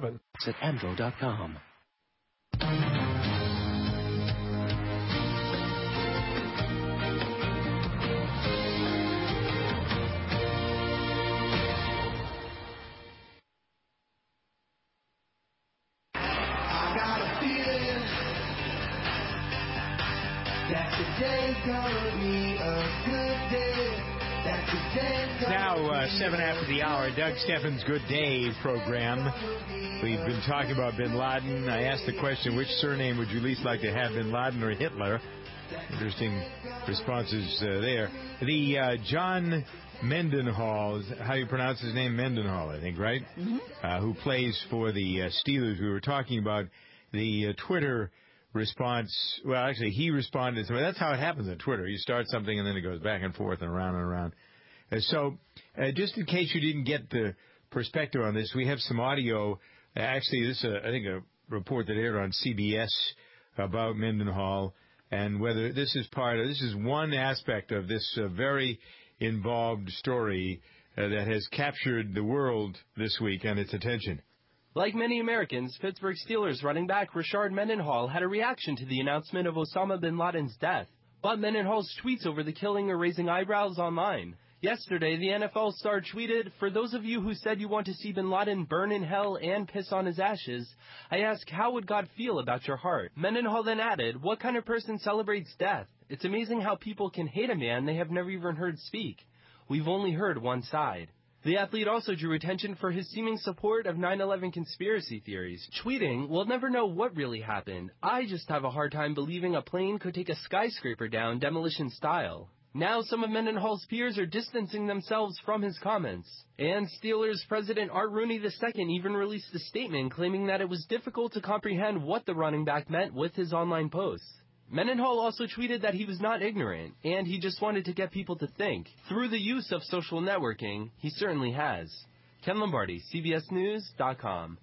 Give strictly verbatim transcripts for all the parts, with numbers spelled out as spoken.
It's at Amvo dot com. Now, uh, seven after the hour, Doug Steffens' Good Day program. We've been talking about Bin Laden. I asked the question, which surname would you least like to have, Bin Laden or Hitler? Interesting responses uh, there. The uh, John Mendenhall, is how you pronounce his name? Mendenhall, I think, right? Mm-hmm. Uh, who plays for the uh, Steelers. We were talking about the uh, Twitter response. Well, actually, he responded. So that's how it happens on Twitter. You start something and then it goes back and forth and around and around. Uh, so, uh, just in case you didn't get the perspective on this, we have some audio. Uh, actually, this is, uh, I think, a report that aired on C B S about Mendenhall and whether this is part of, this is one aspect of this uh, very involved story uh, that has captured the world this week and its attention. Like many Americans, Pittsburgh Steelers running back Rashard Mendenhall had a reaction to the announcement of Osama bin Laden's death. But Mendenhall's tweets over the killing are raising eyebrows online. Yesterday, the N F L star tweeted, "For those of you who said you want to see bin Laden burn in hell and piss on his ashes, I ask, how would God feel about your heart?" Mendenhall then added, "What kind of person celebrates death? It's amazing how people can hate a man they have never even heard speak. We've only heard one side." The athlete also drew attention for his seeming support of nine eleven conspiracy theories, tweeting, "We'll never know what really happened. I just have a hard time believing a plane could take a skyscraper down demolition style." Now some of Mendenhall's peers are distancing themselves from his comments. And Steelers president Art Rooney the Second even released a statement claiming that it was difficult to comprehend what the running back meant with his online posts. Mendenhall also tweeted that he was not ignorant, and he just wanted to get people to think. Through the use of social networking, he certainly has. Ken Lombardi, C B S News dot com.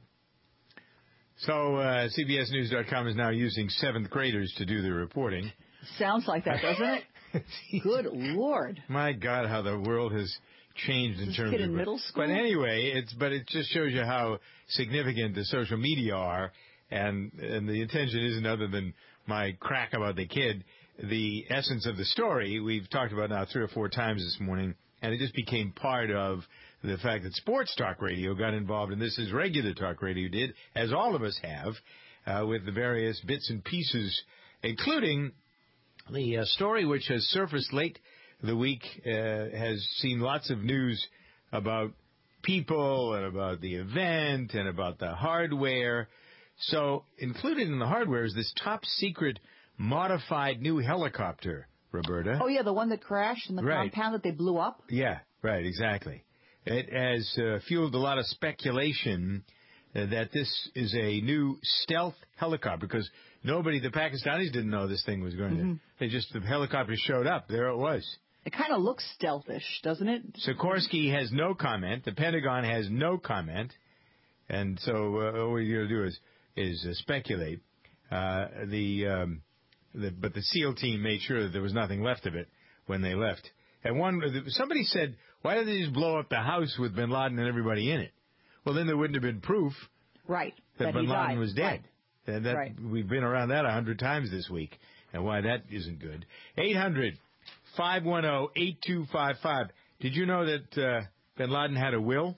So uh, C B S News dot com is now using seventh graders to do the reporting. Sounds like that, doesn't it? Good Lord. My God, how the world has changed in this terms kid of in middle school? But anyway, it's but it just shows you how significant the social media are, and and the intention isn't other than my crack about the kid. The essence of the story we've talked about now three or four times this morning, and it just became part of the fact that sports talk radio got involved, and this is regular talk radio did, as all of us have, uh, with the various bits and pieces, including the uh, story which has surfaced late the week, uh, has seen lots of news about people and about the event and about the hardware. So included in the hardware is this top secret modified new helicopter, Roberta. Oh, yeah, the one that crashed in the right. compound that they blew up? Yeah, right, exactly. It has uh, fueled a lot of speculation uh, that this is a new stealth helicopter, because nobody, the Pakistanis didn't know this thing was going mm-hmm. to. They just, the helicopter showed up. There it was. It kind of looks stealthish, doesn't it? Sikorsky has no comment. The Pentagon has no comment. And so uh, all we're going to do is, is uh, speculate. Uh, the, um, the But the SEAL team made sure that there was nothing left of it when they left. And one, somebody said, why did they just blow up the house with bin Laden and everybody in it? Well, then there wouldn't have been proof right, that, that bin Laden died. was dead. Right. And that, right. We've been around that a hundred times this week, and why that isn't good. eight hundred, five one zero, eight two five five. Did you know that uh, bin Laden had a will?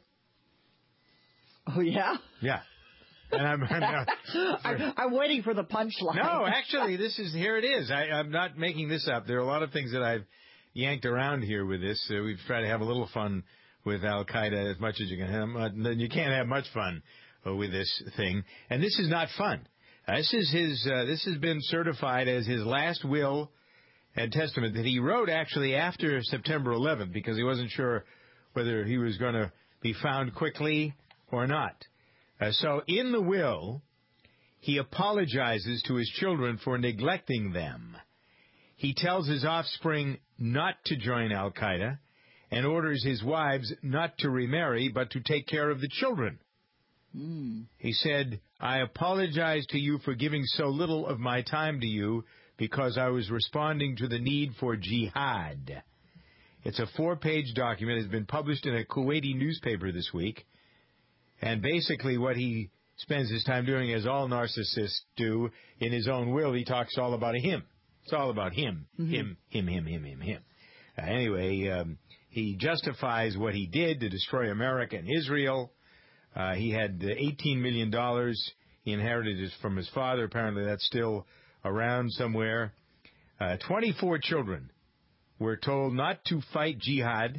Oh, yeah? Yeah. And I'm, I'm, not, I'm, I'm waiting for the punchline. No, actually, this is, here it is. I, I'm not making this up. There are a lot of things that I've yanked around here with this. Uh, we've tried to have a little fun with Al-Qaeda as much as you can have. Uh, you can't have much fun uh, with this thing. And this is not fun. Uh, this is his, uh, this has been certified as his last will and testament that he wrote actually after September eleventh, because he wasn't sure whether he was going to be found quickly or not. Uh, so in the will, he apologizes to his children for neglecting them. He tells his offspring not to join Al-Qaeda and orders his wives not to remarry but to take care of the children. Mm. He said, I apologize to you for giving so little of my time to you because I was responding to the need for jihad. It's a four-page document. It's been published in a Kuwaiti newspaper this week. And basically what he spends his time doing, as all narcissists do, in his own will. He talks all about him. It's all about him, mm-hmm. him, him, him, him, him, him. Uh, anyway, um, he justifies what he did to destroy America and Israel. Uh, he had eighteen million dollars. He inherited it from his father. Apparently that's still around somewhere. Uh, twenty-four children were told not to fight jihad,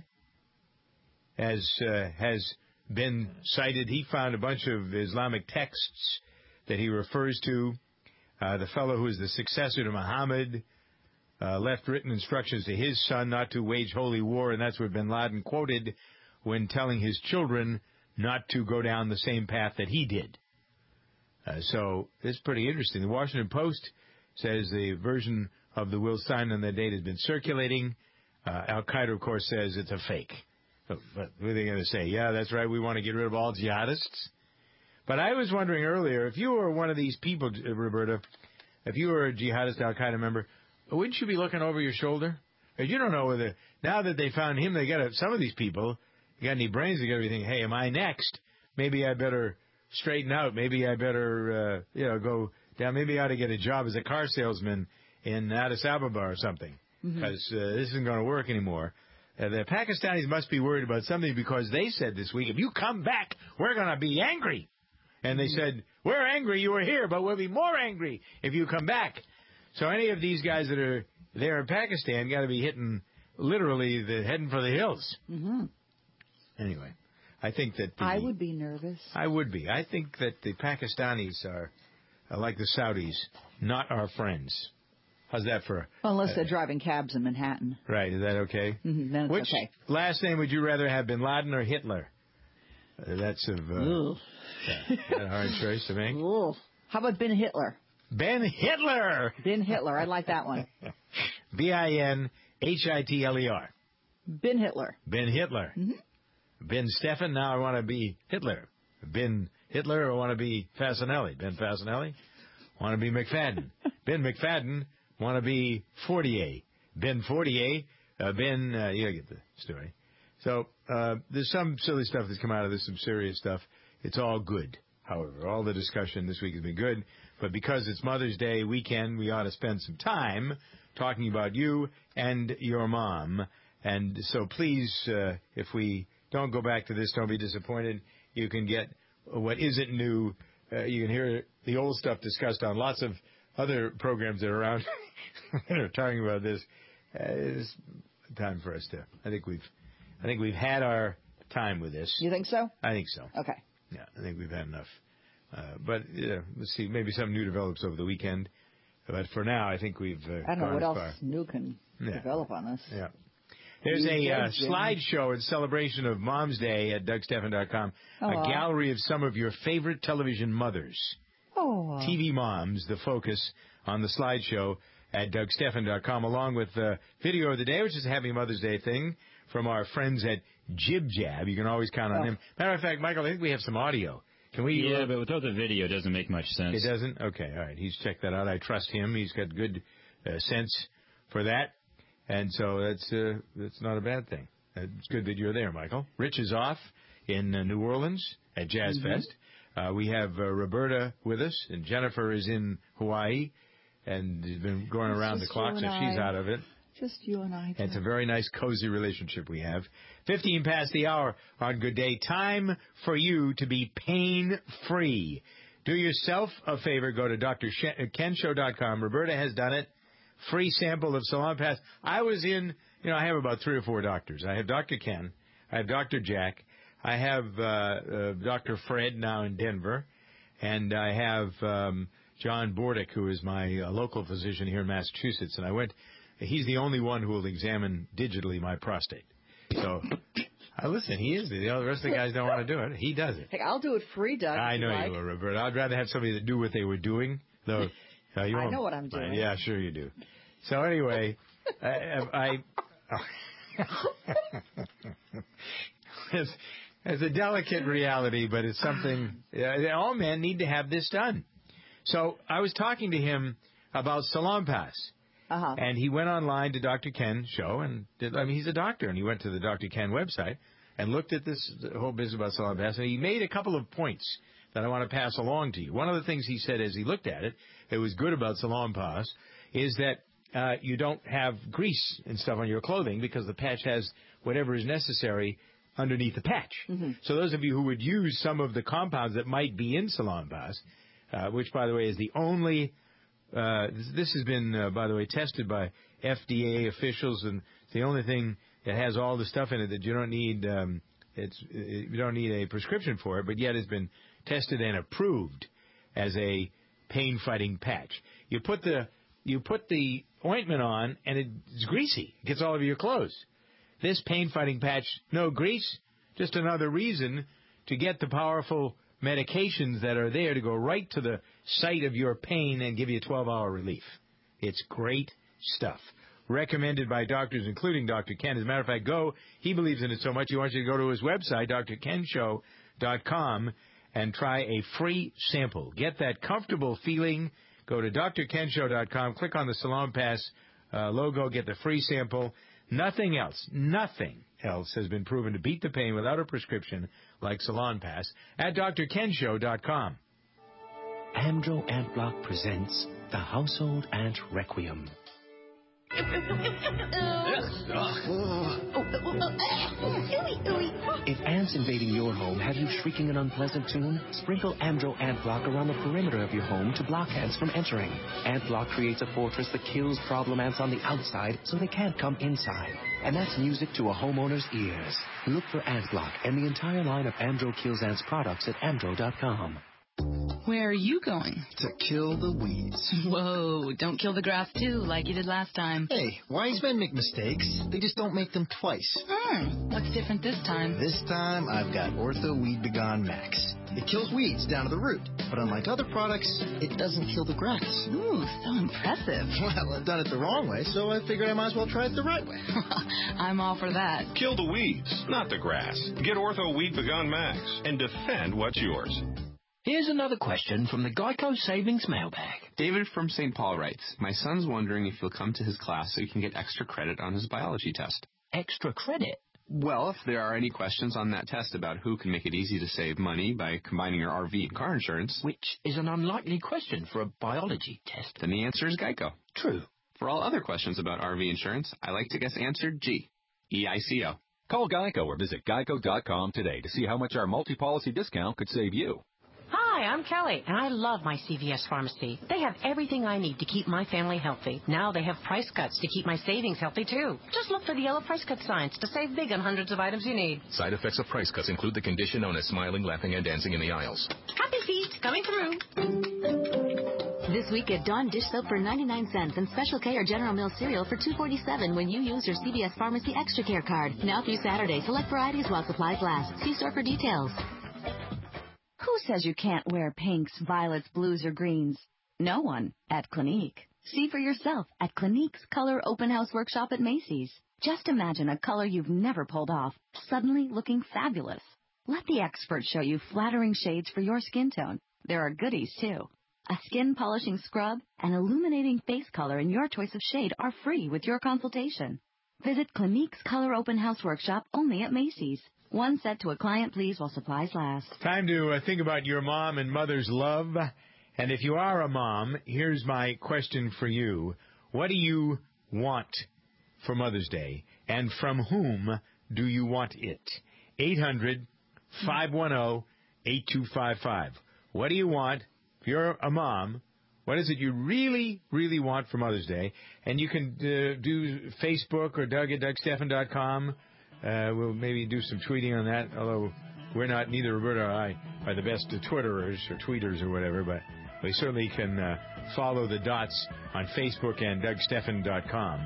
as uh, has been cited. He found a bunch of Islamic texts that he refers to. Uh, the fellow who is the successor to Muhammad uh, left written instructions to his son not to wage holy war, and that's what bin Laden quoted when telling his children not to go down the same path that he did. Uh, so it's pretty interesting. The Washington Post says the version of the will signed on that date has been circulating. Uh, Al-Qaeda, of course, says it's a fake. But what are they going to say? Yeah, that's right, we want to get rid of all jihadists. But I was wondering earlier, if you were one of these people, Roberta, if you were a jihadist Al-Qaeda member, wouldn't you be looking over your shoulder? Because you don't know whether, now that they found him, they got to, some of these people, you got any brains, they got to be thinking, hey, am I next? Maybe I better straighten out. Maybe I better, uh, you know, go down. Maybe I ought to get a job as a car salesman in Addis Ababa or something, because mm-hmm. uh, this isn't going to work anymore. Uh, the Pakistanis must be worried about something, because they said this week, if you come back, we're going to be angry. And they said, we're angry you were here, but we'll be more angry if you come back. So any of these guys that are there in Pakistan got to be hitting, literally, the heading for the hills. Mm-hmm. Anyway, I think that the... I would be nervous. I would be. I think that the Pakistanis are, are like the Saudis, not our friends. How's that for... Unless uh, they're driving cabs in Manhattan. Right, is that okay? Mm-hmm, then it's Which okay. last name would you rather have, bin Laden or Hitler? Uh, that's of... Uh, yeah, a hard choice to make. Ooh. How about Ben Hitler? Ben Hitler! Ben Hitler, I like that one. B I N H I T L E R. Ben Hitler. Ben Hitler. Mm-hmm. Ben Stefan, now I want to be Hitler. Ben Hitler, I want to be Fasanelli. Ben Fasanelli, want to be McFadden. Ben McFadden, want to be Fortier. Ben Fortier, uh, Ben, uh, you get the story. So uh, there's some silly stuff that's come out of this, some serious stuff. It's all good, however. All the discussion this week has been good. But because it's Mother's Day weekend, we ought to spend some time talking about you and your mom. And so please, uh, if we don't go back to this, don't be disappointed. You can get what isn't new. Uh, you can hear the old stuff discussed on lots of other programs that are around that are talking about this. Uh, it's time for us to, I think we've, I think we've had our time with this. You think so? I think so. Okay. Yeah, I think we've had enough. Uh, but yeah, let's see, maybe something new develops over the weekend. But for now, I think we've uh, I don't know what else far. new can yeah. develop on us. Yeah. There's a uh, slideshow in celebration of Mom's Day at Doug Stephan dot com. Oh, a gallery of some of your favorite television mothers. Oh. T V moms, the focus on the slideshow at Doug Stephan dot com, along with uh, video of the day, which is a Happy Mother's Day thing from our friends at Jib Jab. You can always count on oh. them. Matter of fact, Michael, I think we have some audio. Can we? Yeah, uh, but without the video, it doesn't make much sense. It doesn't? Okay, all right. He's checked that out. I trust him. He's got good uh, sense for that. And so that's uh, that's not a bad thing. It's good that you're there, Michael. Rich is off in uh, New Orleans at Jazz mm-hmm. Fest. Uh, we have uh, Roberta with us, and Jennifer is in Hawaii, and has been going it's around the clock, so she's out of it. Just you and I. And it's a very nice, cozy relationship we have. fifteen past the hour on Good Day. Time for you to be pain-free. Do yourself a favor. Go to D R Ken Show dot com. Roberta has done it. Free sample of Salonpas. I was in, you know, I have about three or four doctors. I have Doctor Ken. I have Doctor Jack. I have uh, uh, Doctor Fred now in Denver. And I have um, John Bordick, who is my uh, local physician here in Massachusetts. And I went... He's the only one who will examine digitally my prostate. So, uh, listen, he is. The other rest of the guys don't want to do it. He does it. Hey, I'll do it free, Doug. I know like. you will, Roberta. I'd rather have somebody that do what they were doing. Though, uh, you I won't. know what I'm doing. Right, yeah, sure you do. So anyway, I... I oh. it's, it's a delicate reality, but it's something... Uh, all men need to have this done. So I was talking to him about Salonpas. Uh-huh. And he went online to Doctor Ken's show, and did, I mean, he's a doctor, and he went to the Doctor Ken website and looked at this whole business about Salonpas, and he made a couple of points that I want to pass along to you. One of the things he said as he looked at it that was good about Salonpas is that uh, you don't have grease and stuff on your clothing because the patch has whatever is necessary underneath the patch. Mm-hmm. So those of you who would use some of the compounds that might be in Salonpas, uh, which, by the way, is the only, uh, this, this has been, uh, by the way, tested by F D A officials, and it's the only thing that has all the stuff in it that you don't need, um, it's, it, you don't need a prescription for it, but yet has been tested and approved as a pain-fighting patch. You put the, you put the ointment on, and it's greasy. It gets all over your clothes. This pain-fighting patch, no grease, just another reason to get the powerful medications that are there to go right to the site of your pain and give you twelve-hour relief. It's great stuff. Recommended by doctors, including Doctor Ken. As a matter of fact, go. He believes in it so much, he wants you to go to his website, D R ken show dot com, and try a free sample. Get that comfortable feeling. Go to D R ken show dot com, click on the Salonpas uh, logo, get the free sample. Nothing else, nothing else has been proven to beat the pain without a prescription like Salonpas at D R ken show dot com. Amdro Ant Block presents The Household Ant Requiem. If ants invading your home have you shrieking an unpleasant tune, sprinkle Amdro Ant Block around the perimeter of your home to block ants from entering. Ant Block creates a fortress that kills problem ants on the outside so they can't come inside. And that's music to a homeowner's ears. Look for Ant Block and the entire line of Amdro Kills Ants products at amdro dot com. Where are you going? To kill the weeds. Whoa, don't kill the grass too, like you did last time. Hey, wise men make mistakes. They just don't make them twice. Hmm, what's different this time? This time, I've got Ortho Weed Begone Max. It kills weeds down to the root, but unlike other products, it doesn't kill the grass. Ooh, so impressive. Well, I've done it the wrong way, so I figured I might as well try it the right way. I'm all for that. Kill the weeds, not the grass. Get Ortho Weed Begone Max and defend what's yours. Here's another question from the Geico Savings Mailbag. David from Saint Paul writes, my son's wondering if he'll come to his class so he can get extra credit on his biology test. Extra credit? Well, if there are any questions on that test about who can make it easy to save money by combining your R V and car insurance... Which is an unlikely question for a biology test. Then the answer is Geico. True. For all other questions about R V insurance, I like to guess answer G. E I C O. Call Geico or visit geico dot com today to see how much our multi-policy discount could save you. Hi, I'm Kelly, and I love my C V S pharmacy. They have everything I need to keep my family healthy. Now they have price cuts to keep my savings healthy, too. Just look for the yellow price cut signs to save big on hundreds of items you need. Side effects of price cuts include the condition known as smiling, laughing, and dancing in the aisles. Happy feet coming through. This week get Dawn dish soap for ninety-nine cents and Special K or General Mills cereal for two forty-seven when you use your C V S Pharmacy Extra Care card. Now through Saturday, select varieties while supplies last. See store for details. Who says you can't wear pinks, violets, blues, or greens? No one at Clinique. See for yourself at Clinique's Color Open House Workshop at Macy's. Just imagine a color you've never pulled off, suddenly looking fabulous. Let the experts show you flattering shades for your skin tone. There are goodies, too. A skin polishing scrub and illuminating face color in your choice of shade are free with your consultation. Visit Clinique's Color Open House Workshop only at Macy's. One set to a client, please, while supplies last. Time to uh, think about your mom and mother's love. And if you are a mom, here's my question for you. What do you want for Mother's Day? And from whom do you want it? eight hundred, five one zero, eight two five five. What do you want? If you're a mom, what is it you really, really want for Mother's Day? And you can uh, do Facebook or Doug at Doug Stephan dot com. Uh, we'll maybe do some tweeting on that, although we're not, neither Roberta or I are the best Twitterers or tweeters or whatever, but we certainly can uh, follow the dots on Facebook and Doug Stephan dot com.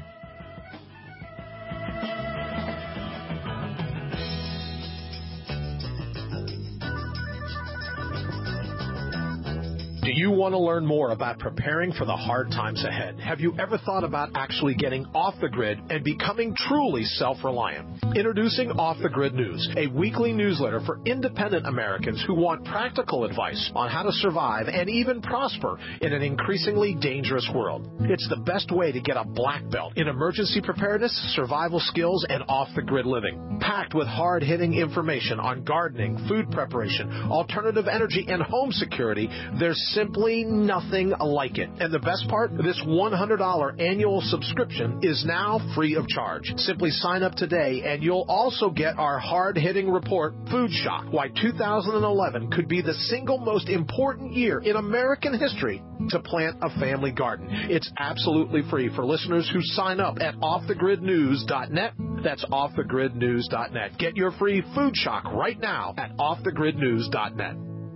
Do you want to learn more about preparing for the hard times ahead? Have you ever thought about actually getting off the grid and becoming truly self-reliant? Introducing Off the Grid News, a weekly newsletter for independent Americans who want practical advice on how to survive and even prosper in an increasingly dangerous world. It's the best way to get a black belt in emergency preparedness, survival skills, and off-the-grid living. Packed with hard-hitting information on gardening, food preparation, alternative energy, and home security, there's simply nothing like it. And the best part, this one hundred dollars annual subscription is now free of charge. Simply sign up today and you'll also get our hard-hitting report, Food Shock, Why two thousand eleven Could Be the Single Most Important Year in American History to Plant a Family Garden. It's absolutely free for listeners who sign up at off the grid news dot net. That's off the grid news dot net. Get your free Food Shock right now at off the grid news dot net.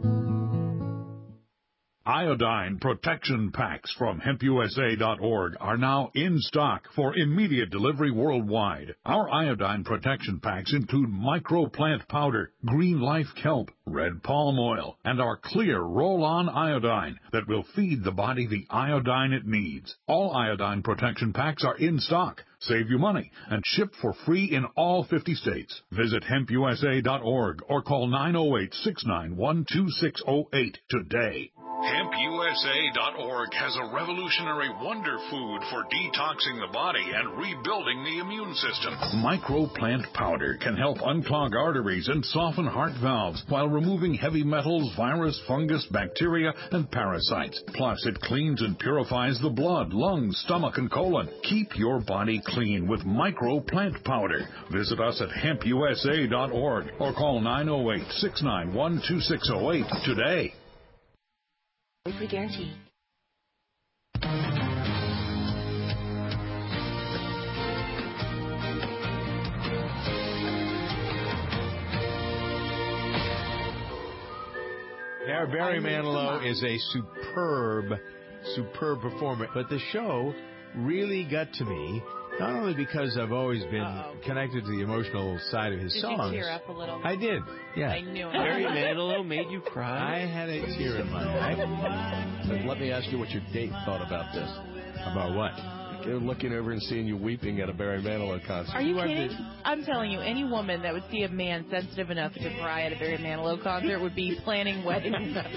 Iodine protection packs from hemp U S A dot org are now in stock for immediate delivery worldwide. Our iodine protection packs include microplant powder, green life kelp, red palm oil, and our clear roll-on iodine that will feed the body the iodine it needs. All iodine protection packs are in stock, save you money, and ship for free in all fifty states. Visit hemp U S A dot org or call nine oh eight, six nine one, two six oh eight today. hemp U S A dot org has a revolutionary wonder food for detoxing the body and rebuilding the immune system. Microplant powder can help unclog arteries and soften heart valves while removing heavy metals, virus, fungus, bacteria, and parasites. Plus, it cleans and purifies the blood, lungs, stomach, and colon. Keep your body clean with microplant powder. Visit us at hemp U S A dot org or call nine oh eight, six nine one, two six oh eight today. Free guarantee. Yeah, Barry Manilow is a superb, superb performer. But the show really got to me, not only because I've always been Uh-oh. connected to the emotional side of his did songs. Did you tear up a little? I did, yeah. I knew it. Barry Manilow made you cry? I had a tear in my eye. But let me ask you what your date thought about this. About what? They're looking over and seeing you weeping at a Barry Manilow concert. Are you kidding? I'm telling you, any woman that would see a man sensitive enough to cry at a Barry Manilow concert would be planning weddings. Let's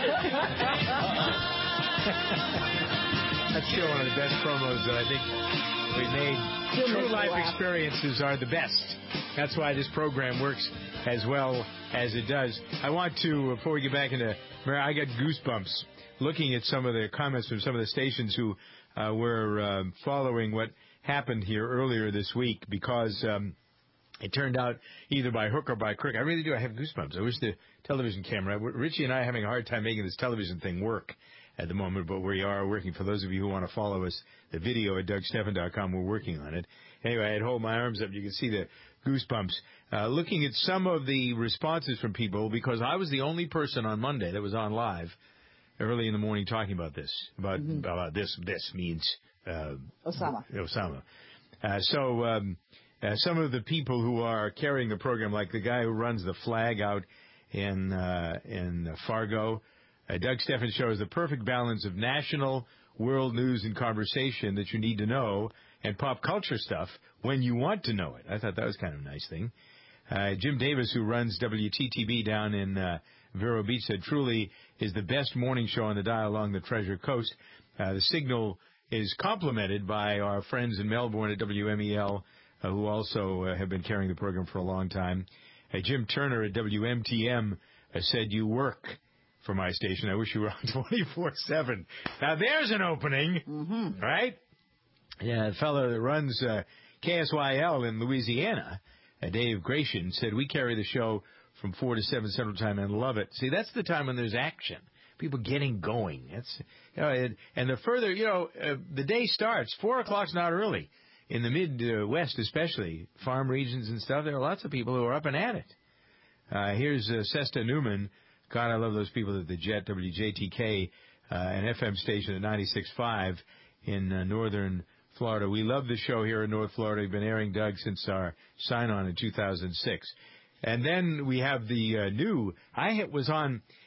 show one of the best promos that I think we made. True life experiences are the best. That's why this program works as well as it does. I want to, before we get back into, I got goosebumps looking at some of the comments from some of the stations who uh, were uh, following what happened here earlier this week, because um, it turned out either by hook or by crook. I really do. I have goosebumps. I wish the television camera, Richie and I are having a hard time making this television thing work at the moment, but we are working. For those of you who want to follow us, the video at Doug Stephan dot com, we're working on it. Anyway, I'd hold my arms up. You can see the goosebumps. Uh, looking at some of the responses from people, because I was the only person on Monday that was on live early in the morning talking about this. About, mm-hmm. about this. This means uh, Osama. Osama. Uh, so um, uh, some of the people who are carrying the program, like the guy who runs the flag out in, uh, in Fargo, Uh, Doug Stephan shows the perfect balance of national, world news and conversation that you need to know, and pop culture stuff when you want to know it. I thought that was kind of a nice thing. Uh, Jim Davis, who runs W T T B down in uh, Vero Beach, said, truly is the best morning show on the dial along the Treasure Coast. Uh, the signal is complemented by our friends in Melbourne at W M E L, uh, who also uh, have been carrying the program for a long time. Uh, Jim Turner at W M T M uh, said, you work for my station. I wish you were on twenty-four seven. Now, there's an opening, mm-hmm. right? Yeah, the fellow that runs uh, K S Y L in Louisiana, uh, Dave Gratian, said, we carry the show from four to seven Central Time and love it. See, that's the time when there's action. People getting going. That's, you know, and, and the further, you know, uh, the day starts, four o'clock's not early. In the Midwest especially, farm regions and stuff, there are lots of people who are up and at it. Uh, here's uh, Sesta Newman. God, I love those people at the Jet, W J T K, uh, an F M station at ninety-six point five in uh, northern Florida. We love the show here in North Florida. We've been airing Doug since our sign-on in two thousand six. And then we have the uh, new, I was on,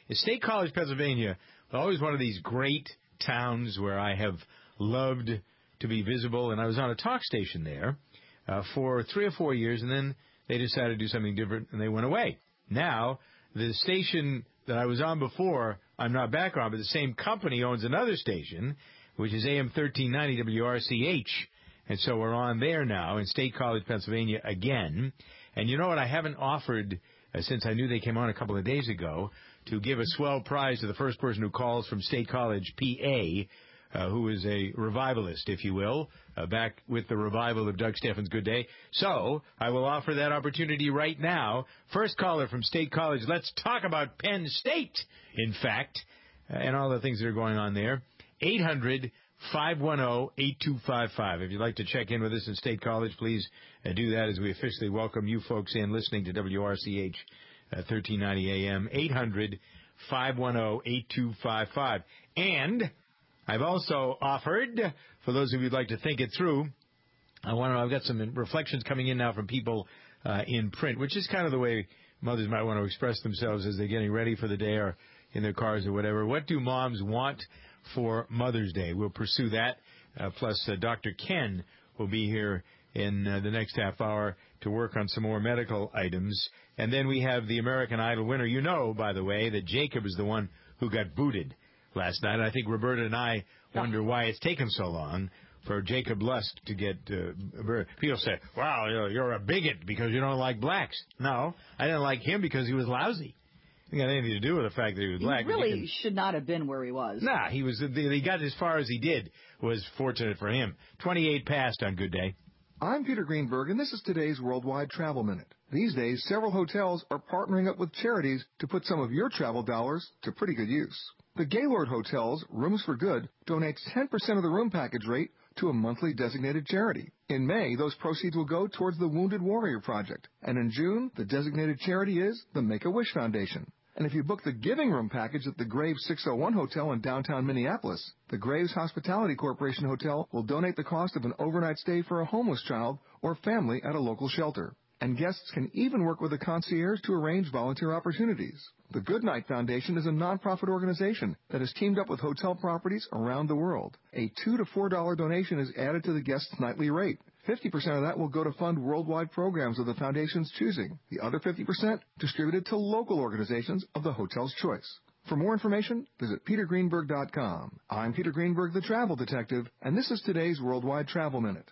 State College, Pennsylvania, always one of these great towns where I have loved to be visible. And I was on a talk station there uh, for three or four years, and then they decided to do something different, and they went away. Now, the station that I was on before, I'm not back on, but the same company owns another station, which is A M thirteen ninety W R C H. And so we're on there now in State College, Pennsylvania again. And you know what? I haven't offered, uh, since I knew they came on a couple of days ago, to give a swell prize to the first person who calls from State College, P A, uh, who is a revivalist, if you will, uh, back with the revival of Doug Steffens' Good Day. So I will offer that opportunity right now. First caller from State College. Let's talk about Penn State, in fact, uh, and all the things that are going on there. eight hundred, five one zero, eight two five five. If you'd like to check in with us in State College, please uh, do that as we officially welcome you folks in listening to W R C H uh, thirteen ninety A M. eight hundred, five one zero, eight two five five. And I've also offered, for those of you who'd like to think it through, I want to, I've got some reflections coming in now from people uh, in print, which is kind of the way mothers might want to express themselves as they're getting ready for the day or in their cars or whatever. What do moms want for Mother's Day? We'll pursue that. Uh, plus, uh, Doctor Ken will be here in uh, the next half hour to work on some more medical items. And then we have the American Idol winner. You know, by the way, that Jacob is the one who got booted last night. I think Roberta and I wonder why it's taken so long for Jacob Lusk to get uh, people say, wow, you're, you're a bigot because you don't like blacks. No, I didn't like him because he was lousy. It didn't have anything to do with the fact that he was he black. He really can, should not have been where he was. Nah, he was. He got as far as he did. Was fortunate for him. twenty-eight past on Good Day. I'm Peter Greenberg, and this is today's Worldwide Travel Minute. These days, several hotels are partnering up with charities to put some of your travel dollars to pretty good use. The Gaylord Hotels, Rooms for Good, donates ten percent of the room package rate to a monthly designated charity. In May, those proceeds will go towards the Wounded Warrior Project. And in June, the designated charity is the Make-A-Wish Foundation. And if you book the Giving Room package at the Graves six oh one Hotel in downtown Minneapolis, the Graves Hospitality Corporation Hotel will donate the cost of an overnight stay for a homeless child or family at a local shelter. And guests can even work with a concierge to arrange volunteer opportunities. The Goodnight Foundation is a nonprofit organization that has teamed up with hotel properties around the world. A two to four dollar donation is added to the guest's nightly rate. fifty percent of that will go to fund worldwide programs of the foundation's choosing. The other fifty percent distributed to local organizations of the hotel's choice. For more information, visit peter greenberg dot com. I'm Peter Greenberg, the Travel Detective, and this is today's Worldwide Travel Minute.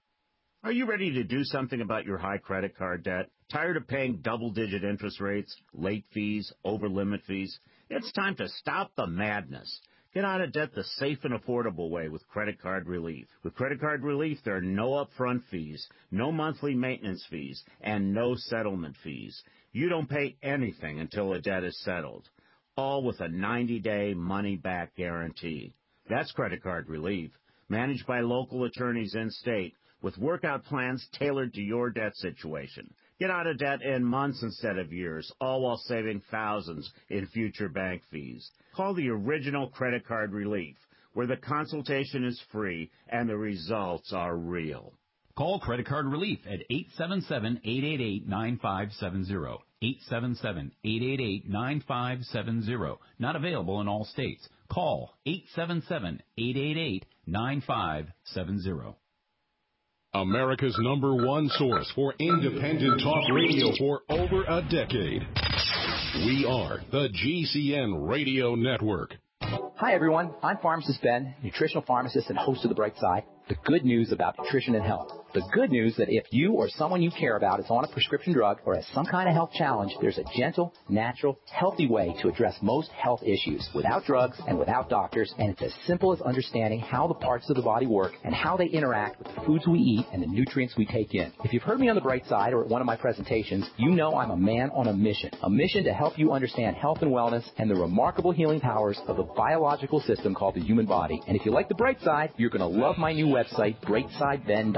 Are you ready to do something about your high credit card debt? Tired of paying double-digit interest rates, late fees, over-limit fees? It's time to stop the madness. Get out of debt the safe and affordable way with Credit Card Relief. With Credit Card Relief, there are no upfront fees, no monthly maintenance fees, and no settlement fees. You don't pay anything until a debt is settled, all with a ninety-day money-back guarantee. That's Credit Card Relief, managed by local attorneys in-state, with workout plans tailored to your debt situation. Get out of debt in months instead of years, all while saving thousands in future bank fees. Call the original Credit Card Relief, where the consultation is free and the results are real. Call Credit Card Relief at eight seven seven, eight eight eight, nine five seven zero. eight seven seven, eight eight eight, nine five seven zero. Not available in all states. Call eight seven seven, eight eight eight, nine five seven zero. America's number one source for independent talk radio for over a decade. We are the G C N Radio Network. Hi, everyone. I'm Pharmacist Ben, nutritional pharmacist and host of The Bright Side. The good news about nutrition and health. The good news that if you or someone you care about is on a prescription drug or has some kind of health challenge, there's a gentle, natural, healthy way to address most health issues without drugs and without doctors, and it's as simple as understanding how the parts of the body work and how they interact with the foods we eat and the nutrients we take in. If you've heard me on The Bright Side or at one of my presentations, you know I'm a man on a mission, a mission to help you understand health and wellness and the remarkable healing powers of the biological system called the human body. And if you like The Bright Side, you're going to love my new website, bright side ben dot com.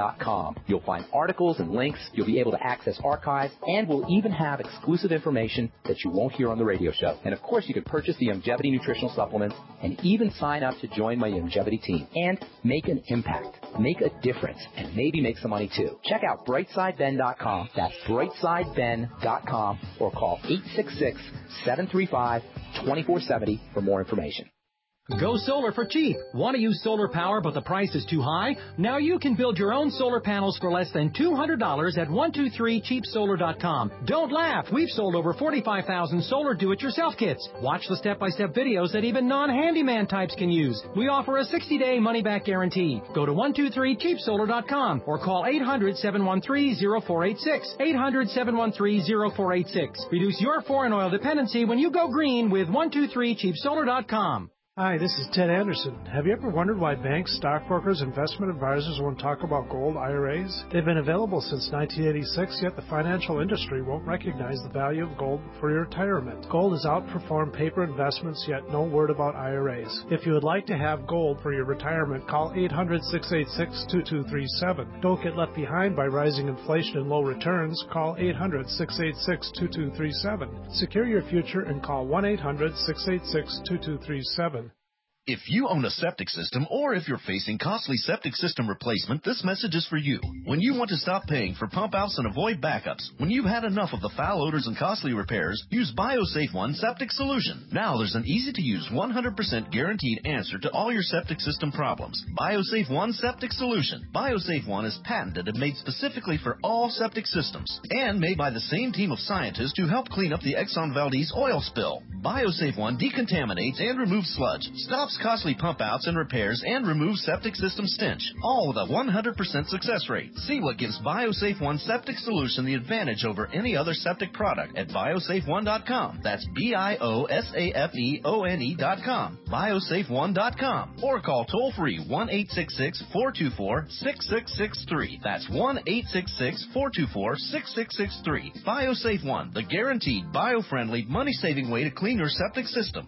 com. You'll find articles and links, you'll be able to access archives, and we'll even have exclusive information that you won't hear on the radio show. And of course, you can purchase the Youngevity nutritional supplements and even sign up to join my Youngevity team and make an impact, make a difference, and maybe make some money too. Check out brightside ben dot com. That's brightside ben dot com or call eight six six, seven three five, two four seven zero for more information. Go solar for cheap. Want to use solar power but the price is too high? Now you can build your own solar panels for less than two hundred dollars at one two three cheap solar dot com. Don't laugh. We've sold over forty-five thousand solar do-it-yourself kits. Watch the step-by-step videos that even non-handyman types can use. We offer a sixty-day money-back guarantee. Go to one two three cheap solar dot com or call eight hundred, seven one three, zero four eight six. eight hundred, seven one three, zero four eight six. Reduce your foreign oil dependency when you go green with one two three cheap solar dot com. Hi, this is Ted Anderson. Have you ever wondered why banks, stockbrokers, investment advisors won't talk about gold I R As? They've been available since nineteen eighty-six, yet the financial industry won't recognize the value of gold for your retirement. Gold has outperformed paper investments, yet no word about I R As. If you would like to have gold for your retirement, call eight hundred, six eight six, two two three seven. Don't get left behind by rising inflation and low returns. Call eight hundred, six eight six, two two three seven. Secure your future and call one eight hundred, six eight six, two two three seven. If you own a septic system or if you're facing costly septic system replacement, this message is for you. When you want to stop paying for pump outs and avoid backups, when you've had enough of the foul odors and costly repairs, use BioSafe One Septic Solution. Now there's an easy-to-use one hundred percent guaranteed answer to all your septic system problems. BioSafe One Septic Solution. BioSafe One is patented and made specifically for all septic systems and made by the same team of scientists who helped clean up the Exxon Valdez oil spill. BioSafe One decontaminates and removes sludge, stops costly pump outs and repairs, and removes septic system stench, all with a one hundred percent success rate. See what gives BioSafe One Septic Solution the advantage over any other septic product at biosafe one dot com. That's B I O S A F E O N E dot com. biosafe one dot com. Or call toll-free one eight six six, four two four, six six six three. That's one eight six six, four two four, six six six three. BioSafe One, the guaranteed, bio-friendly, money-saving way to clean your septic system.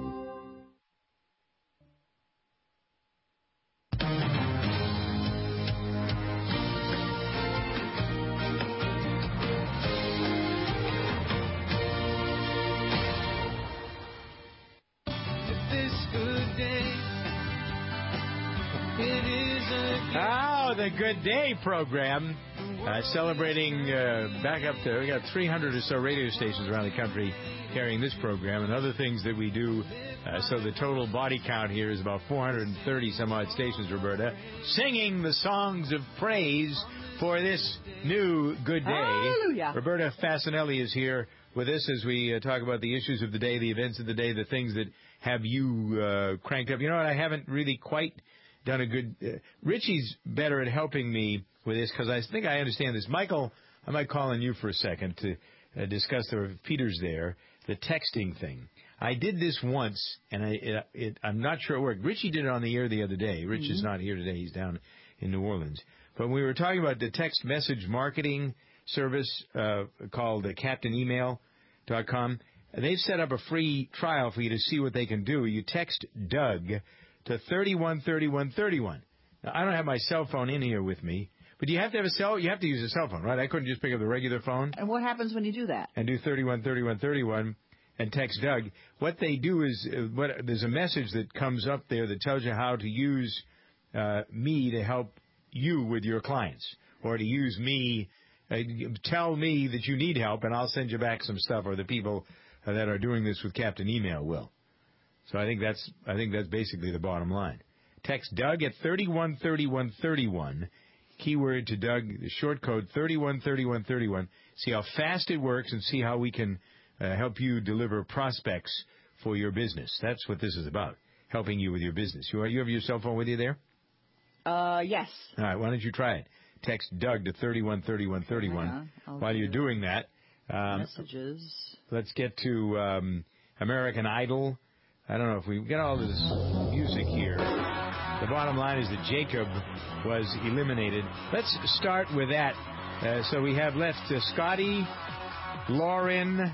Oh, the Good Day program, uh, celebrating uh, back up to, we got three hundred or so radio stations around the country carrying this program and other things that we do. Uh, so the total body count here is about four hundred thirty some odd stations, Roberta, singing the songs of praise for this new Good Day. Hallelujah. Roberta Fasanelli is here with us as we uh, talk about the issues of the day, the events of the day, the things that have you uh, cranked up. You know what? I haven't really quite done a good... Uh, Richie's better at helping me with this because I think I understand this. Michael, I might call on you for a second to uh, discuss, there Peter's there, the texting thing. I did this once, and I, it, it, I'm not sure it worked. Richie did it on the air the other day. Rich mm-hmm. is not here today. He's down in New Orleans. But we were talking about the text message marketing service uh, called uh, captain email dot com. They've set up a free trial for you to see what they can do. You text Doug to thirty-one thirty-one thirty-one. Now, I don't have my cell phone in here with me, but you have to have a cell. You have to use a cell phone, right? I couldn't just pick up the regular phone. And what happens when you do that? And do thirty-one thirty-one thirty-one and text Doug. What they do is, uh, what there's a message that comes up there that tells you how to use uh, me to help you with your clients, or to use me, uh, tell me that you need help, and I'll send you back some stuff, or the people uh, that are doing this with Captain Email will. So I think that's I think that's basically the bottom line. Text Doug at thirty-one thirty-one thirty-one, keyword to Doug, the short code thirty-one thirty-one thirty-one. See how fast it works and see how we can uh, help you deliver prospects for your business. That's what this is about, helping you with your business. You, you have your cell phone with you there? Uh, yes. All right, why don't you try it? Text Doug to thirty-one thirty-one thirty-one. Yeah, while you're doing that. Um, messages. Let's get to um, American Idol. I don't know if we get all this music here. The bottom line is that Jacob was eliminated. Let's start with that. Uh, so we have left uh, Scotty, Lauren,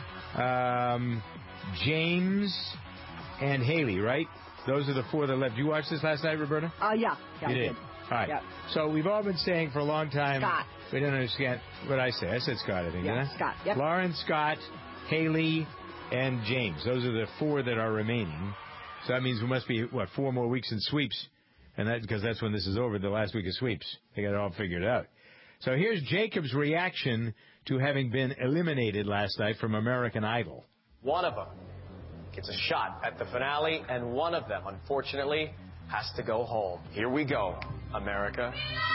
um, James, and Haley, right? Those are the four that left. Did you watch this last night, Roberta? Uh, yeah. yeah you I did. did. All right. Yep. So we've all been saying for a long time. Scott. We don't understand what I say. I said Scott, I think. Yeah, didn't I? Scott. Yep. Lauren, Scott, Haley, and James. Those are the four that are remaining. So that means we must be, what, four more weeks in sweeps. And that because that's when this is over, the last week of sweeps. They got it all figured out. So here's Jacob's reaction to having been eliminated last night from American Idol. One of them gets a shot at the finale, and one of them, unfortunately, has to go home. Here we go, America.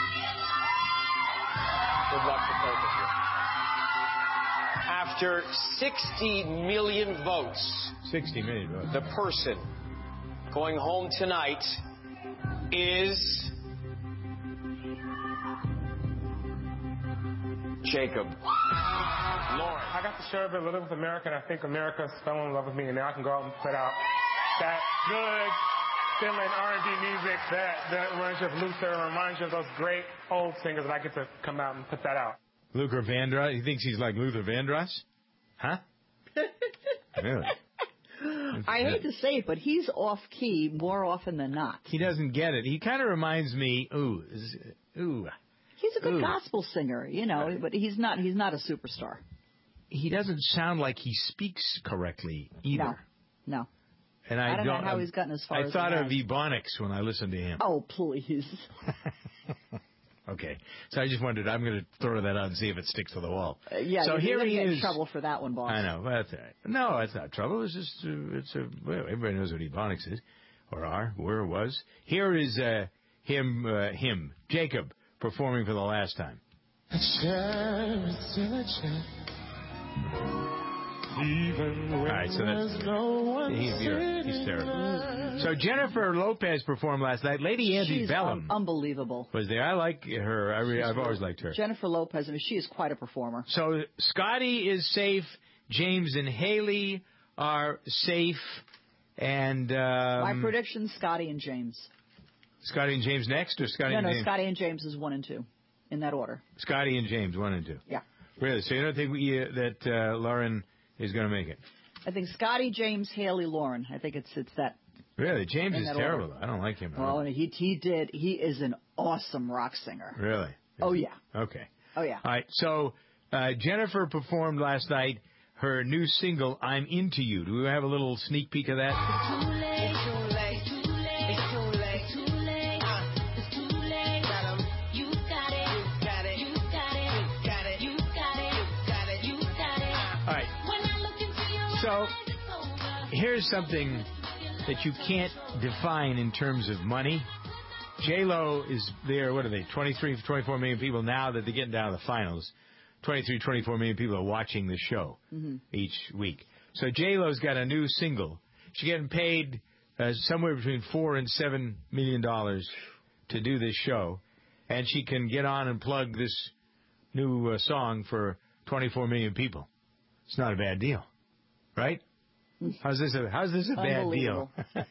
Good luck to both of you. After sixty million votes, sixty million votes, the person going home tonight is Jacob. Lauren. I got to share a bit of living with America, and I think America fell in love with me, and now I can go out and put out that good Finland R and B music that, that reminds you of Luther and reminds you of those great old singers, and I get to come out and put that out. Luther Vandross? He thinks he's like Luther Vandross? Huh? Really? I hate to say it, but he's off-key more often than not. He doesn't get it. He kind of reminds me, ooh, is, ooh. He's a good ooh. gospel singer, you know, but he's not He's not a superstar. He doesn't sound like he speaks correctly either. No, no. And I, I don't, don't know how he's gotten as far I as thought he of has. Ebonics when I listened to him. Oh, please. Okay. So I just wondered, I'm going to throw that out and see if it sticks to the wall. Uh, yeah, so you're here going to he get is. in trouble for that one, boss. I know. Well, that's all right. No, it's not trouble. It's just, uh, it's a, well, everybody knows what Ebonics is, or are, were, was. Here is uh, him, uh, him, Jacob, performing for the last time. A chair is still a chair. Even when all right, so that's no one he, he's terrible. So Jennifer Lopez performed last night. Lady Antebellum She's un- unbelievable. was there. I like her. I re- I've always liked her. Jennifer Lopez, I mean, she is quite a performer. So Scotty is safe. James and Haley are safe. And um, my prediction: Scotty and James. Scotty and James next, or Scotty no, and no, James? Scotty and James is one and two, in that order. Scotty and James, one and two. Yeah. Really? So you don't think we, uh, that uh, Lauren is going to make it? I think Scotty, James, Haley, Lauren. I think it's it's that. Really? James is terrible. Order. I don't like him at well, all. he he did. He is an awesome rock singer. Really? Oh yeah. Okay. Oh yeah. All right. So uh, Jennifer performed last night her new single, "I'm Into You." Do we have a little sneak peek of that? It's too late. It's too late. It's too late. It's too late. It's too late. Uh, it's too late. Got 'em. You got it. You got it. You got it. You got it. You got it. You got it. You got it. All right. When I look into your So eyes, it's over. here's something that you can't define in terms of money. J-Lo is there, what are they, twenty-three, twenty-four million people now that they're getting down to the finals. twenty-three, twenty-four million people are watching the show mm-hmm. each week. So J-Lo's got a new single. She's getting paid uh, somewhere between four and seven million dollars to do this show. And she can get on and plug this new uh, song for twenty-four million people. It's not a bad deal, right? How's this a, how's this a bad deal?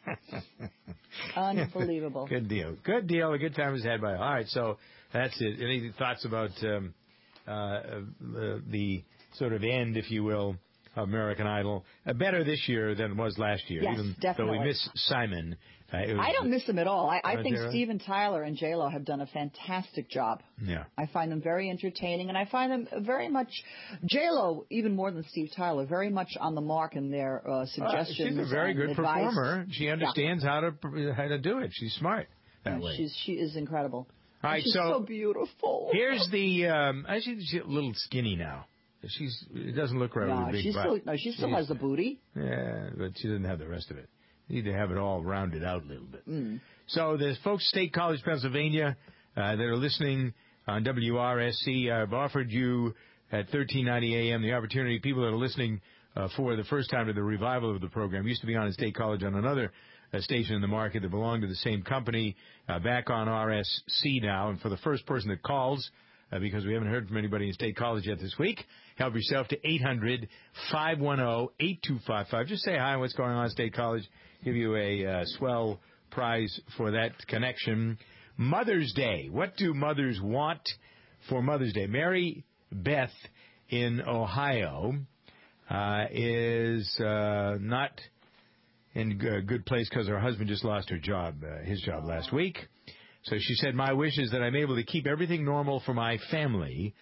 Unbelievable. Good deal. Good deal. A good time was had by. All right, so that's it. Any thoughts about um, uh, the, the sort of end, if you will, of American Idol? Uh, better this year than it was last year. Yes, even definitely. though we miss Simon. Uh, it was, I don't miss him at all. I, I Oh, think Tara? Steven Tyler and J-Lo have done a fantastic job. Yeah. I find them very entertaining, and I find them very much, J-Lo, even more than Steve Tyler, very much on the mark in their uh, suggestions. Uh, she's a very and good advice. performer. She understands Yeah. how to how to do it. She's smart that Yeah, way. She's, she is incredible. All right, she's so, so beautiful. Here's the. Um, I think she's a little skinny now. She's. It doesn't look right No, with a big she's butt. still, no, she still has the booty. Yeah, but she doesn't have the rest of it. You need to have it all rounded out a little bit. Mm. So the folks, State College, Pennsylvania, uh, that are listening on W R S C, I've offered you at thirteen ninety A M the opportunity. People that are listening uh, for the first time to the revival of the program used to be on at State College on another uh, station in the market that belonged to the same company. Uh, back on R S C now, and for the first person that calls. Uh, because we haven't heard from anybody in State College yet this week. Help yourself to eight hundred, five one zero, eight two five five. Just say hi, what's going on at State College. Give you a uh, swell prize for that connection. Mother's Day. What do mothers want for Mother's Day? Mary Beth in Ohio uh, is uh, not in a good place because her husband just lost her job, uh, his job last week. So she said, my wish is that I'm able to keep everything normal for my family.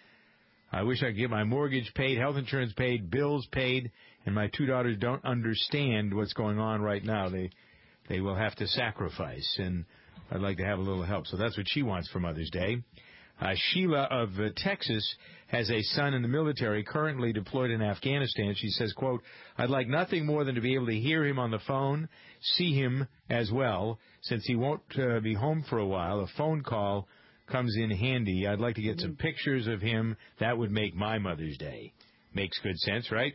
I wish I could get my mortgage paid, health insurance paid, bills paid, and my two daughters don't understand what's going on right now. They they will have to sacrifice, and I'd like to have a little help. So that's what she wants for Mother's Day. Uh, Sheila of uh, Texas has a son in the military currently deployed in Afghanistan. She says, quote, I'd like nothing more than to be able to hear him on the phone, see him as well. Since he won't uh, be home for a while, a phone call comes in handy. I'd like to get some pictures of him. That would make my Mother's Day. Makes good sense, right?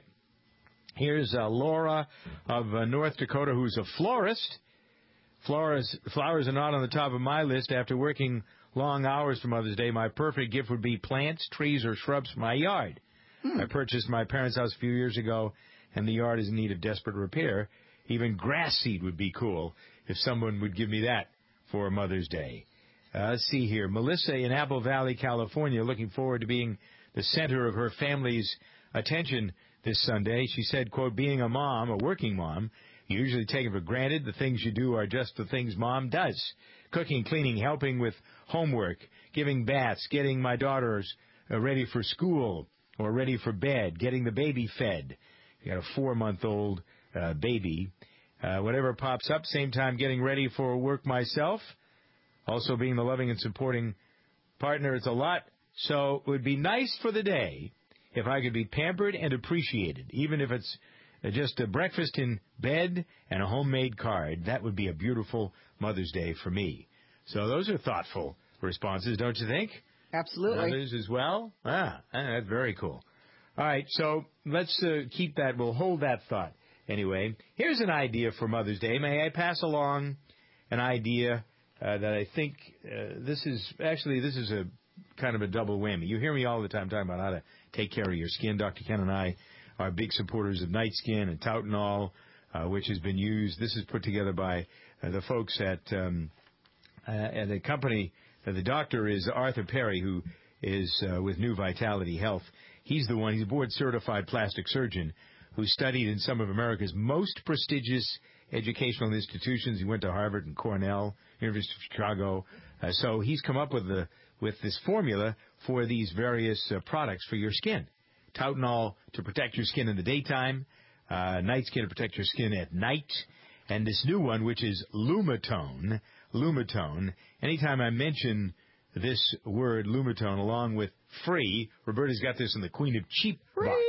Here's uh, Laura of uh, North Dakota, who's a florist. Flowers, flowers are not on the top of my list. After working long hours for Mother's Day, my perfect gift would be plants, trees, or shrubs for my yard. Hmm. I purchased my parents' house a few years ago, and the yard is in need of desperate repair. Even grass seed would be cool if someone would give me that for Mother's Day. Uh, let's see here. Melissa in Apple Valley, California, looking forward to being the center of her family's attention this Sunday. She said, quote, being a mom, a working mom, you usually take it for granted. The things you do are just the things Mom does. Cooking, cleaning, helping with homework, giving baths, getting my daughters uh, ready for school or ready for bed, getting the baby fed. You got a four-month-old uh, baby. Uh, whatever pops up, same time getting ready for work myself. Also being the loving and supporting partner. It's a lot. So it would be nice for the day if I could be pampered and appreciated, even if it's just a breakfast in bed and a homemade card. That would be a beautiful Mother's Day for me. So those are thoughtful responses, don't you think? Absolutely. Mothers as well? Ah, that's very cool. All right, so let's uh, keep that. We'll hold that thought. Anyway, here's an idea for Mother's Day. May I pass along an idea uh, that I think uh, this is, actually, this is a kind of a double whammy. You hear me all the time talking about how to take care of your skin. Doctor Ken and I are big supporters of Night Skin and Tautenol, uh, which has been used. This is put together by uh, the folks at, um, uh, at the company. Uh, the doctor is Arthur Perry, who is uh, with New Vitality Health. He's the one, he's a board-certified plastic surgeon who studied in some of America's most prestigious educational institutions. He went to Harvard and Cornell, University of Chicago. Uh, so he's come up with the with this formula for these various uh, products for your skin. Tautenol to protect your skin in the daytime, uh, Night Skin to protect your skin at night, and this new one, which is Lumitone. Lumitone. Anytime I mention this word, Lumitone, along with free, Roberta's got this in the Queen of Cheap free. box.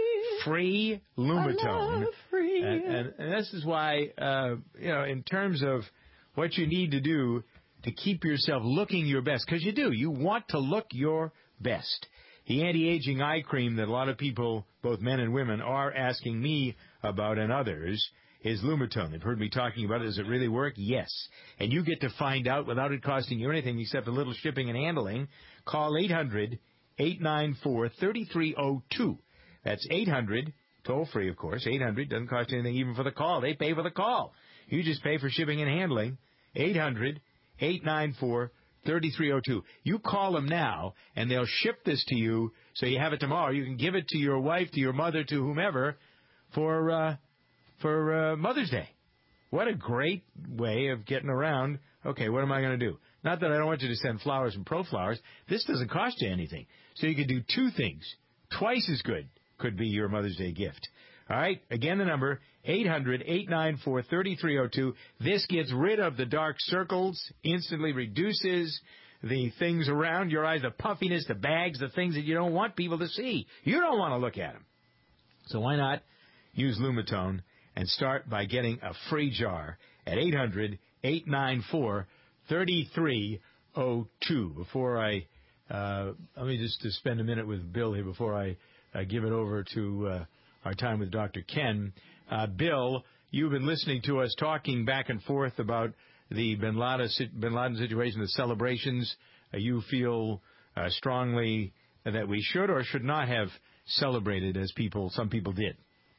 Free Lumitone. Free. And, and, and this is why, uh, you know, in terms of what you need to do to keep yourself looking your best, because you do, you want to look your best. The anti-aging eye cream that a lot of people, both men and women, are asking me about and others is Lumitone. They've heard me talking about it. Does it really work? Yes. And you get to find out without it costing you anything except a little shipping and handling. Call eight hundred, eight nine four, three three zero two. That's eight hundred, toll free, of course. eight hundred, doesn't cost anything even for the call. They pay for the call. You just pay for shipping and handling. eight hundred, eight nine four, three three zero two. You call them now, and they'll ship this to you so you have it tomorrow. You can give it to your wife, to your mother, to whomever for uh, for uh, Mother's Day. What a great way of getting around, okay, what am I going to do? Not that I don't want you to send flowers and ProFlowers. This doesn't cost you anything. So you could do two things. Twice as good could be your Mother's Day gift. All right, again, the number, eight hundred, eight nine four, three three zero two. This gets rid of the dark circles, instantly reduces the things around your eyes, the puffiness, the bags, the things that you don't want people to see. You don't want to look at them. So why not use Lumitone and start by getting a free jar at eight hundred, eight nine four, three three zero two. Before I, uh, let me just, just spend a minute with Bill here before I uh, give it over to uh, our time with Doctor Ken. Uh, Bill, you've been listening to us talking back and forth about the Bin Laden, Bin Laden situation, the celebrations. Uh, you feel uh, strongly that we should or should not have celebrated as people, some people did.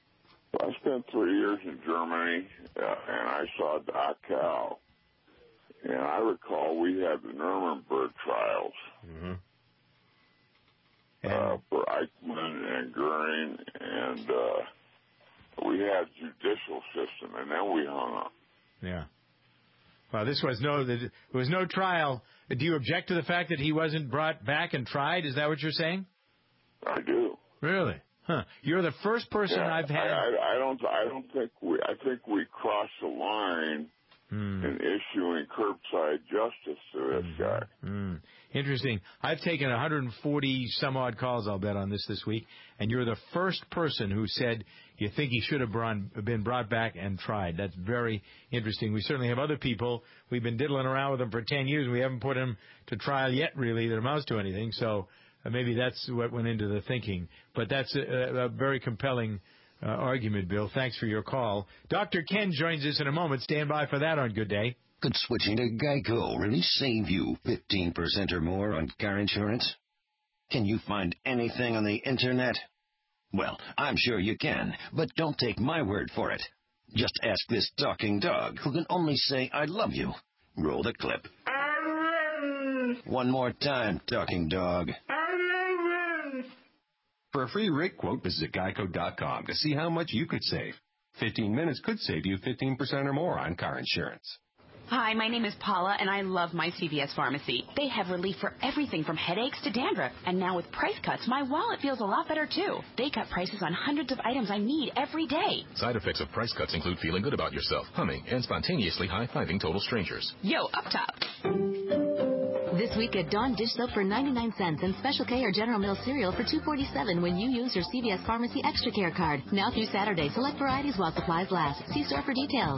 I spent three years in Germany, uh, and I saw Dachau. And I recall we had the Nuremberg trials. Mm-hmm. Uh, for Eichmann and Goering, and uh, we had judicial system, and then we hung up. Yeah. Well, this was no, there was no trial. Do you object to the fact that he wasn't brought back and tried? Is that what you're saying? I do. Really? Huh. You're the first person yeah, I've had. I, I, I don't. I don't think we. I think we crossed the line hmm. in issuing curbside justice to this mm-hmm. guy. Mm. Interesting. I've taken one hundred forty some odd calls, I'll bet, on this this week, and you're the first person who said you think he should have been brought back and tried. That's very interesting. We certainly have other people. We've been diddling around with them for ten years. We haven't put him to trial yet, really, that amounts to anything. So uh, maybe that's what went into the thinking. But that's a, a very compelling uh, argument, Bill. Thanks for your call. Doctor Ken joins us in a moment. Stand by for that on Good Day. Could switching to Geico really save you fifteen percent or more on car insurance? Can you find anything on the Internet? Well, I'm sure you can, but don't take my word for it. Just ask this talking dog who can only say, I love you. Roll the clip. One more time, talking dog. For a free rate quote, visit geico dot com to see how much you could save. fifteen minutes could save you fifteen percent or more on car insurance. Hi, my name is Paula, and I love my C V S pharmacy. They have relief for everything from headaches to dandruff. And now with price cuts, my wallet feels a lot better, too. They cut prices on hundreds of items I need every day. Side effects of price cuts include feeling good about yourself, humming, and spontaneously high-fiving total strangers. Yo, up top. This week at Dawn dish soap for ninety-nine cents and Special K or General Mills cereal for two forty-seven when you use your C V S Pharmacy Extra Care card. Now through Saturday, select varieties while supplies last. See store for details.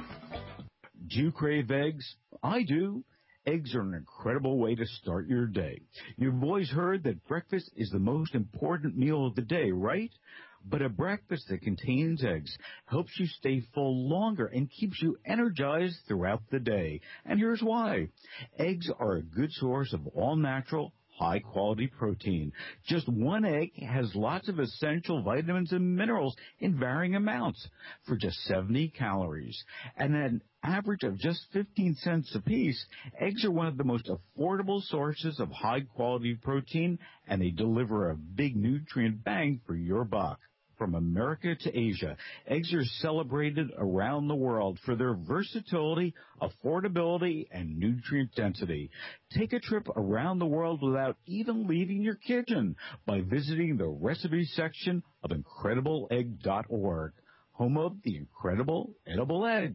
Do you crave eggs? I do. Eggs are an incredible way to start your day. You've always heard that breakfast is the most important meal of the day, right? But a breakfast that contains eggs helps you stay full longer and keeps you energized throughout the day. And here's why. Eggs are a good source of all-natural, high-quality protein. Just one egg has lots of essential vitamins and minerals in varying amounts for just seventy calories. And at an average of just fifteen cents apiece, eggs are one of the most affordable sources of high-quality protein, and they deliver a big nutrient bang for your buck. From America to Asia, eggs are celebrated around the world for their versatility, affordability, and nutrient density. Take a trip around the world without even leaving your kitchen by visiting the recipe section of incredible egg dot org, home of the incredible edible egg.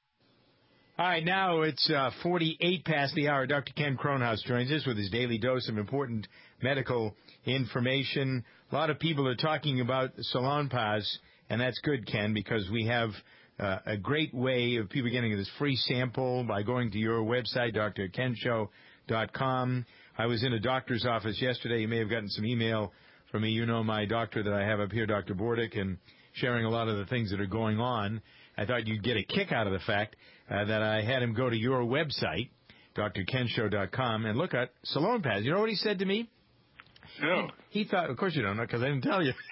All right, now it's uh, forty-eight past the hour. Doctor Ken Kronhaus joins us with his daily dose of important medical information. A lot of people are talking about Salonpas, and that's good, Ken, because we have uh, a great way of people getting this free sample by going to your website, d r ken show dot com. I was in a doctor's office yesterday. You may have gotten some email from me. You know my doctor that I have up here, Doctor Bordick, and sharing a lot of the things that are going on. I thought you'd get a kick out of the fact uh, that I had him go to your website, d r ken show dot com, and look at Salonpas. You know what he said to me? No. He, he thought, of course you don't know, because I didn't tell you.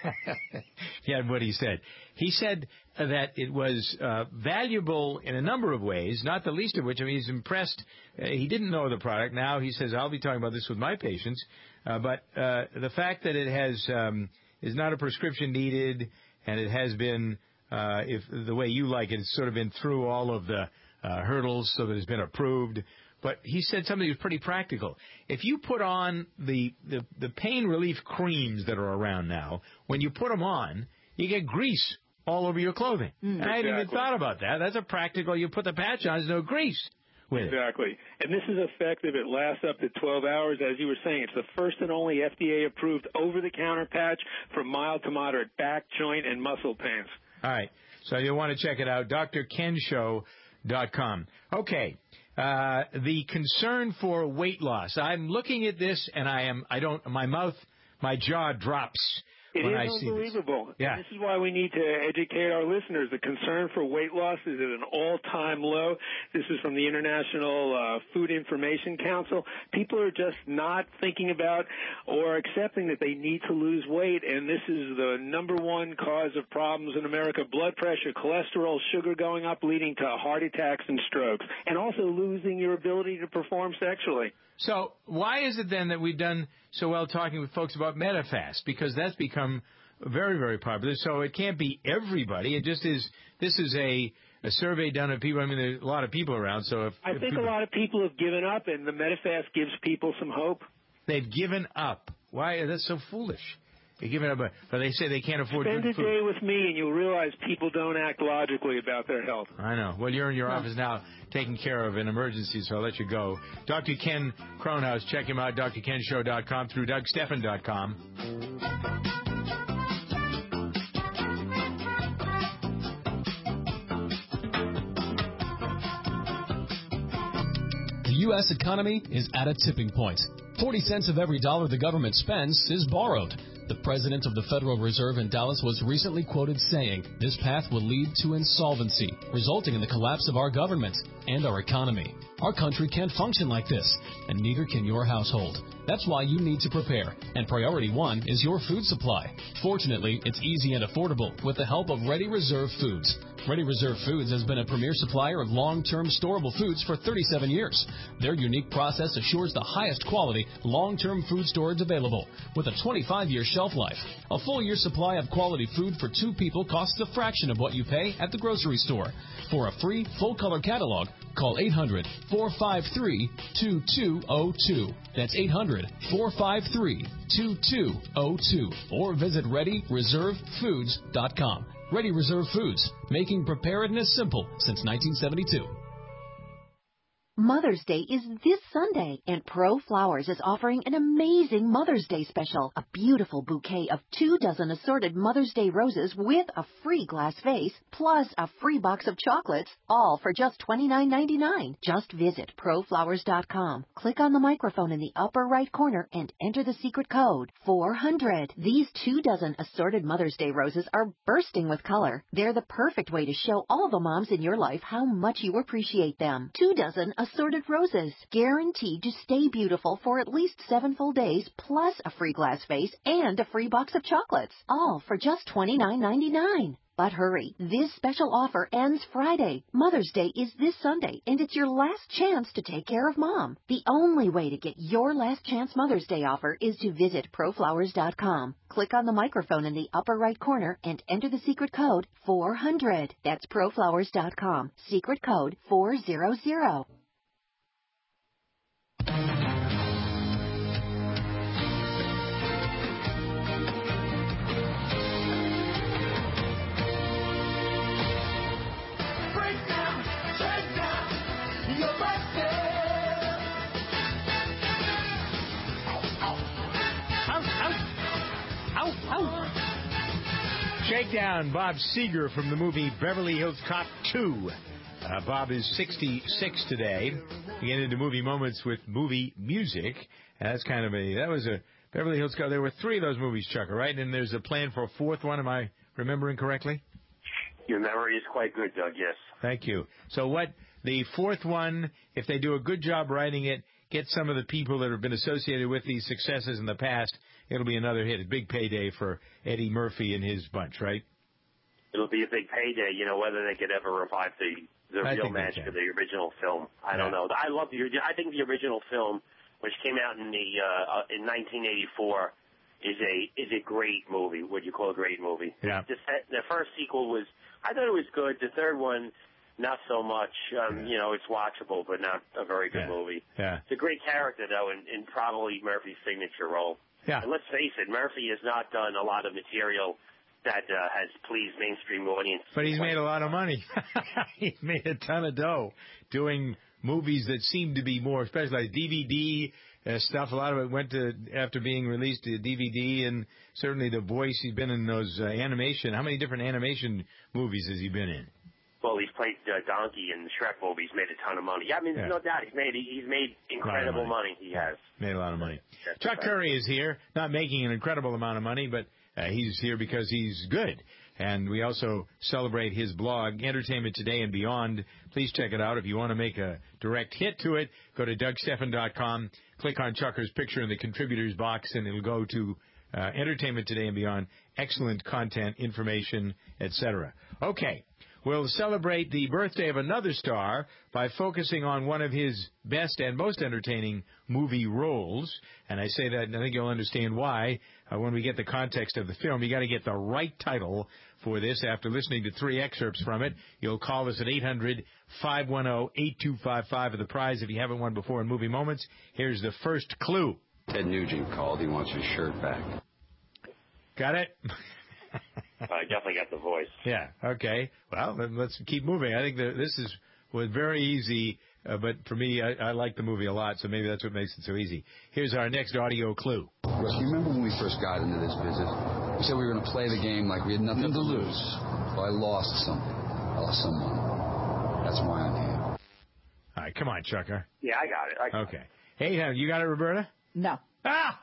Yeah, what he said. He said that it was uh, valuable in a number of ways, not the least of which, I mean, he's impressed. Uh, he didn't know the product. Now he says, I'll be talking about this with my patients. Uh, but uh, the fact that it has um, is not a prescription needed, and it has been, uh, if the way you like it, it's sort of been through all of the uh, hurdles so that it's been approved. But he said something that was pretty practical. If you put on the, the, the pain relief creams that are around now, when you put them on, you get grease all over your clothing. Mm, and I hadn't even thought about that. That's a practical, you put the patch on, there's no grease with it. Exactly. And this is effective. It lasts up to twelve hours. As you were saying, it's the first and only F D A-approved over-the-counter patch for mild to moderate back, joint, and muscle pains. All right. So you'll want to check it out, d r ken show dot com. Okay. Uh, the concern for weight loss. I'm looking at this, and I am, I don't, my mouth, my jaw drops It when is I see this. unbelievable. Yeah. And this is why we need to educate our listeners. The concern for weight loss is at an all-time low. This is from the International uh, Food Information Council. People are just not thinking about or accepting that they need to lose weight, and this is the number one cause of problems in America: blood pressure, cholesterol, sugar going up, leading to heart attacks and strokes, and also losing your ability to perform sexually. So why is it then that we've done so well talking with folks about Medifast? Because that's become very, very popular. So it can't be everybody. It just is. This is a a survey done of people. I mean, there's a lot of people around, so if... I if think people, a lot of people have given up, and the Medifast gives people some hope. They've given up. Why? That's so foolish. They've given up, but they say they can't afford Spend good a food. day with me, and you'll realize people don't act logically about their health. I know. Well, you're in your office now taking care of an emergency, so I'll let you go. Doctor Ken Kronhaus, check him out, D R ken show dot com through Doug Stephan dot com. The U S economy is at a tipping point. forty cents of every dollar the government spends is borrowed. The president of the Federal Reserve in Dallas was recently quoted saying this path will lead to insolvency, resulting in the collapse of our government and our economy. Our country can't function like this, and neither can your household. That's why you need to prepare, and priority one is your food supply. Fortunately, it's easy and affordable with the help of Ready Reserve Foods. Ready Reserve Foods has been a premier supplier of long-term storable foods for thirty-seven years. Their unique process assures the highest quality, long-term food storage available with a twenty-five year shelf life. A full year supply of quality food for two people costs a fraction of what you pay at the grocery store. For a free, full-color catalog, call eight hundred, four five three, two two zero two. That's eight hundred, four five three, two two zero two. Or visit ready reserve foods dot com. Ready Reserve Foods, making preparedness simple since nineteen seventy-two. Mother's Day is this Sunday, and Pro Flowers is offering an amazing Mother's Day special. A beautiful bouquet of two dozen assorted Mother's Day roses with a free glass vase, plus a free box of chocolates, all for just twenty-nine ninety-nine. Just visit pro flowers dot com. Click on the microphone in the upper right corner and enter the secret code four hundred. These two dozen assorted Mother's Day roses are bursting with color. They're the perfect way to show all the moms in your life how much you appreciate them. Two dozen assorted roses, guaranteed to stay beautiful for at least seven full days, plus a free glass vase and a free box of chocolates, all for just twenty-nine ninety-nine. But hurry, this special offer ends Friday. Mother's Day is this Sunday, and it's your last chance to take care of Mom. The only way to get your last chance Mother's Day offer is to visit pro flowers dot com. Click on the microphone in the upper right corner and enter the secret code four hundred. That's pro flowers dot com. Secret code four hundred. Shakedown, Bob Seger from the movie Beverly Hills Cop two. Uh, Bob is sixty-six today. We get into movie moments with movie music. And that's kind of a, that was a Beverly Hills Cop. There were three of those movies, Chucker, right? And there's a plan for a fourth one. Am I remembering correctly? Your memory is quite good, Doug, yes. Thank you. So what, the fourth one, if they do a good job writing it, get some of the people that have been associated with these successes in the past, it'll be another hit. A big payday for Eddie Murphy and his bunch, right? It'll be a big payday, you know, whether they could ever revive the, the I real think they magic can. of the original film. I Yeah. don't know. I love the, I think the original film, which came out in the, uh, in nineteen eighty-four, is a, is a great movie, what you call a great movie. Yeah. The, se- the first sequel was, I thought it was good. The third one, not so much. Um, Yeah. You know, it's watchable, but not a very good Yeah. movie. Yeah. It's a great character, though, and, and probably Murphy's signature role. Yeah. And let's face it, Murphy has not done a lot of material that uh, has pleased mainstream audiences. But he's made a lot of money. He's made a ton of dough doing movies that seem to be more specialized. D V D uh, stuff, a lot of it went to, after being released to D V D, and certainly The Voice. He's been in those uh, animation. How many different animation movies has he been in? Well, he's played uh, Donkey in the Shrek movie. He's made a ton of money. Yeah, I mean, Yeah. no doubt he's made he's made incredible money. He has. Made a lot of money. That's Chuck right. Curry is here, not making an incredible amount of money, but uh, he's here because he's good. And we also celebrate his blog, Entertainment Today and Beyond. Please check it out. If you want to make a direct hit to it, go to Doug Stephan dot com, click on Chucker's picture in the contributors box, and it'll go to uh, Entertainment Today and Beyond. Excellent content, information, et cetera. Okay. will celebrate the birthday of another star by focusing on one of his best and most entertaining movie roles. And I say that, and I think you'll understand why uh, when we get the context of the film. You got to get the right title for this. After listening to three excerpts from it, you'll call us at eight hundred, five one zero, eight two five five for the prize if you haven't won before in Movie Moments. Here's the first clue. Ted Nugent called. He wants his shirt back. Got it? I definitely got the voice. Yeah, okay. Well, then let's keep moving. I think that this is was very easy, uh, but for me, I, I like the movie a lot, so maybe that's what makes it so easy. Here's our next audio clue. Russ, you remember when we first got into this business? We said we were going to play the game like we had nothing to lose. Well, I lost something. I lost someone. That's why I'm here. All right, come on, Chucker. Yeah, I got it. I got okay. Hey, uh, you got it, Roberta? No. Ah!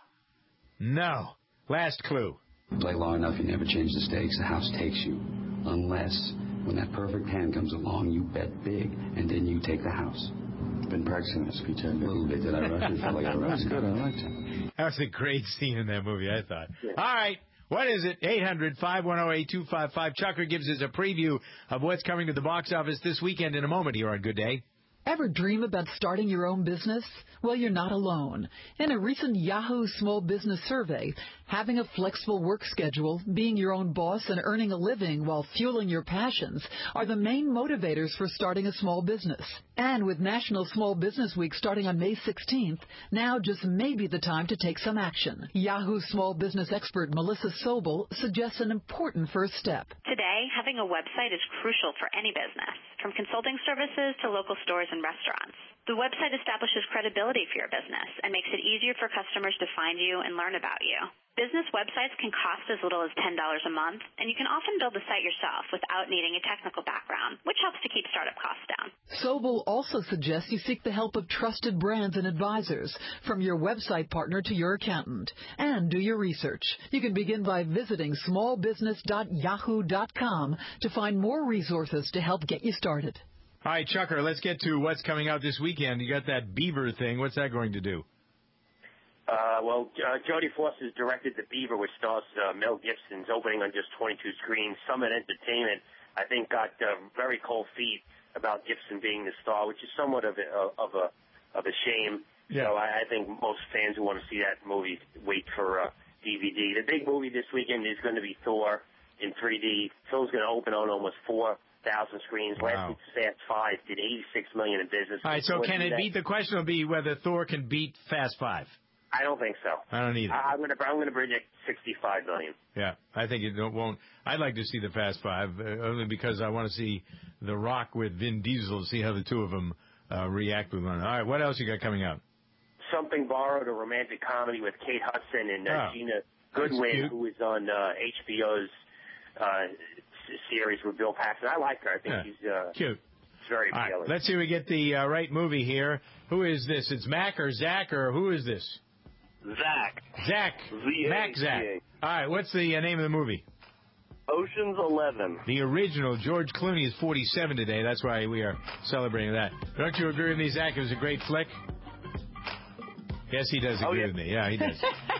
No. Last clue. Play long enough, you never change the stakes. The house takes you. Unless, when that perfect hand comes along, you bet big, and then you take the house. Been practicing that speech, a little bit. Did I rush it? Felt like I rushed. Good, I liked it. That was a great scene in that movie, I thought. Yeah. All right. What is it? eight hundred, five one zero, eight two five five. Chucker gives us a preview of what's coming to the box office this weekend in a moment here on Good Day. Ever dream about starting your own business? Well, you're not alone. In a recent Yahoo Small Business survey, having a flexible work schedule, being your own boss, and earning a living while fueling your passions are the main motivators for starting a small business. And with National Small Business Week starting on May sixteenth, now just may be the time to take some action. Yahoo Small Business expert Melissa Sobel suggests an important first step. Today, having a website is crucial for any business, from consulting services to local stores and restaurants. The website establishes credibility for your business and makes it easier for customers to find you and learn about you. Business websites can cost as little as ten dollars a month, and you can often build the site yourself without needing a technical background, which helps to keep startup costs down. Sobel also suggests you seek the help of trusted brands and advisors, from your website partner to your accountant, and do your research. You can begin by visiting small business dot yahoo dot com to find more resources to help get you started. All right, Chucker, let's get to what's coming out this weekend. You got that Beaver thing. What's that going to do? Uh, well, uh, Jodie Foster's directed The Beaver, which stars uh, Mel Gibson's opening on just twenty-two screens. Summit Entertainment, I think, got uh, very cold feet about Gibson being the star, which is somewhat of a of a of a shame. Yeah. So I, I think most fans who want to see that movie wait for uh, D V D. The big movie this weekend is going to be Thor in three D. Phil's going to open on almost four thousand screens. Wow. Last week's Fast Five did eighty-six million in business. All right, so can it beat? The question will be whether Thor can beat Fast Five. I don't think so. I don't either. I, I'm going to I'm going to predict sixty-five million. Yeah, I think it won't. I'd like to see the Fast Five uh, only because I want to see The Rock with Vin Diesel, see how the two of them uh, react with one another. All right, what else you got coming out? Something Borrowed, a romantic comedy with Kate Hudson and uh, oh, Gina Goodwin, who is on uh, H B O's uh, series with Bill Paxton. I like her. I think yeah. she's uh, cute. Very All appealing. right, let's see if we get the uh, right movie here. Who is this? It's Mac or Zach or who is this? Zach. Zach. Z A C A. Mac Zach. All right, what's the uh, name of the movie? Ocean's Eleven. The original. George Clooney is forty-seven today. That's why we are celebrating that. Don't you agree with me, Zach? It was a great flick? Yes, he does agree oh, yeah. with me. Yeah, he does.